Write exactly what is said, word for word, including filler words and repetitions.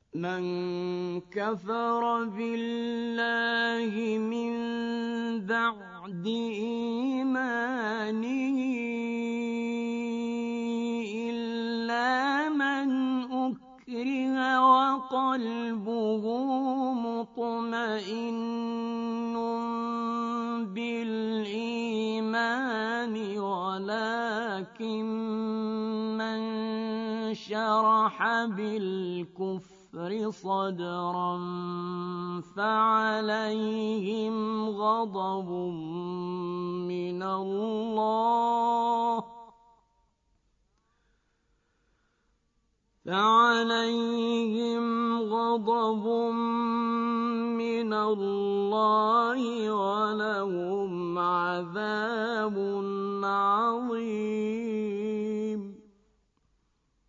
من كفر بالله من بعد إيمانه إلا من أكره وقلبه مطمئن بالإيمان ولكن من شرح بالكفر صدرا فعليهم غضب من الله فعليهم غضب من الله ولهم عذاب عظيم.